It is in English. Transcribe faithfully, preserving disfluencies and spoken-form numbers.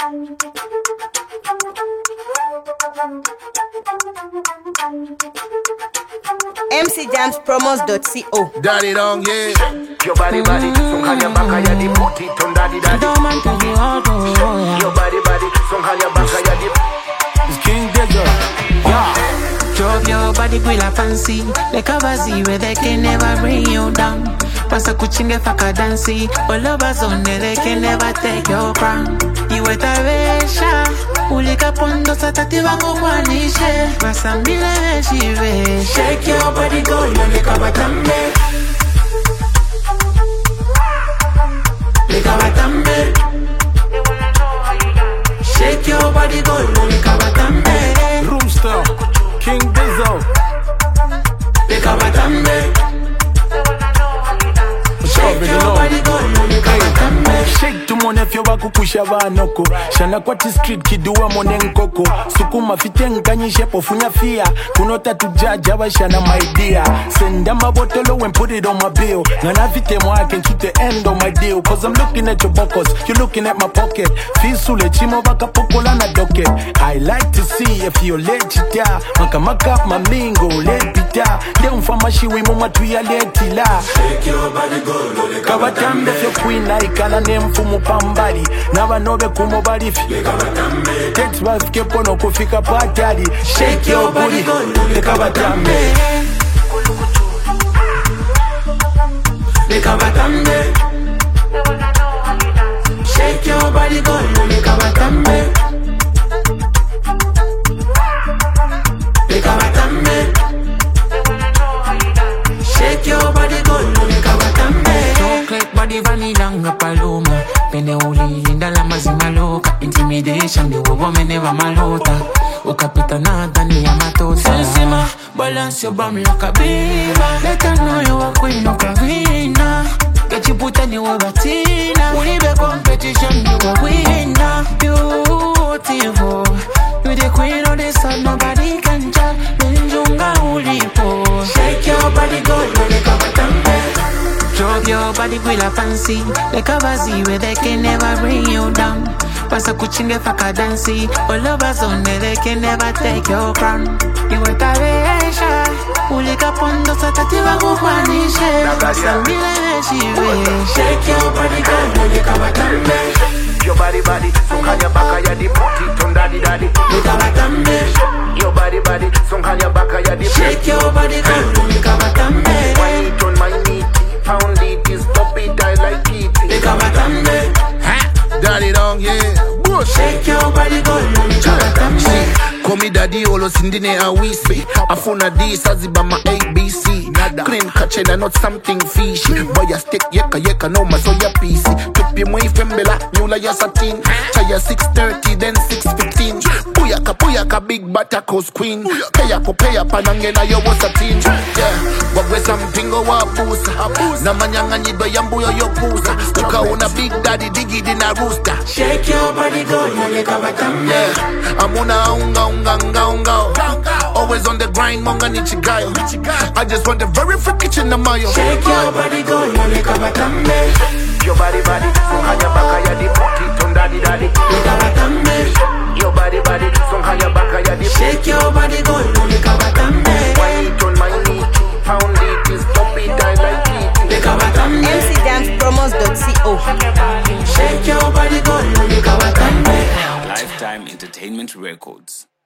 M C Jams Promos dot co. Daddy long, yeah. Your body, body, some kind of back, I had put it on daddy, daddy. Your body, body, some kind of back, I had It's King Digger. Yeah. Drop your body with a fancy, like a vazi where they can never bring you down. Pasa kuchinge faka dancy, all over zone they can never take your crown. You wet a resha, ulika pondo satati wango kwanishe. Masambile shive, shake your body go, lika batambe. Lika batambe. Shake your body go, lika batambe. Roomster, King Dizzo. Lika batambe. Shake to mon if you waku kusha vanoko. Shana kwati street kiduwa mone nkoko. Sukuma fite nkanyishe pofunya fia. Kunota tujaja wa shana my dear. Send them a bottle and put it on my bill. Nana fite mo I can keep the end on my deal. Cause I'm looking at your bokos, you looking at my pocket. Fisule chimo baka pokola na docket. I like to see if you let chita. Maka maka mamingo let pita. Dem fama shiwi mama tuya letila. Shake your body go. Kabatambe fyo queen na ikala ne mfumu pambali Naba nobe kumo balifi Text wife kepo no kufika patali Shake your body go Lekabatambe Lekabatambe Shake your body go Lekabatambe Lekabatambe Shake your body go Lekabatambe Chocolate body vanilla nga paloma Pende uli linda la mazima loka Intimidation the woman never malota Ukapita na dani ya matota Sensima balance your bum like a beaver Let her know you are queen of Karina Get you put on your batina Unibe competition you a winner Beautiful You the queen of the sun Nobody can judge Nenjunga ulipo Shake your body go Lekabatambe Drop your body with a fancy like a vazi where they can never bring you down. Pasa kuchinge faka dancy, all over zone they can never take your crown. You wet a resha, ulika pondo satati wango kwanishe. Masambile shive, shake your body girl, lika batambe. Your body, body, some kind of back, I had put it on daddy, daddy. Lika batambe. Your body, body, some kind of back, I had shake your body girl, lika batambe. Wine it on my knee. Pound it, is pop it, I like it. Lekabatambe, daddy long, yeah. Bush. Shake your body, go, lekabatambe. Call me daddy, olo sindine a wisi. Afuna di saziba ma A B C. Clean kachena, not something fishy. Boy a stick, yeka yeka, no masoya P C. Tupi mwi fembela, nyula ya satin. Chaya six thirty, then six fifteen. Puyaka puyaka, big batakos queen. Paya ko paya panangena yo wasatin. Yeah, wagwe sampingo wa pusa. Na manyanga nyido yambuyo yo pusa. Ukauna big daddy digi dina rooster. Shake your body go, lekabatambe. Yeah, amuna unga unga unga unga. Always on the grind, monga nichigayo. I just want the very freaky chinamayo. Shake your body go, lekabatambe. Your body body, sonkanya baka ya di put it on daddy daddy. Lekabatambe. Your body body, sonkanya baka ya di. Shake your body go, lekabatambe. Wine it on my knee, pound it, is pop it, I like it. Lekabatambe. M C Jams Promos dot co. Shake your body go, lekabatambe. Lifetime Entertainment Records.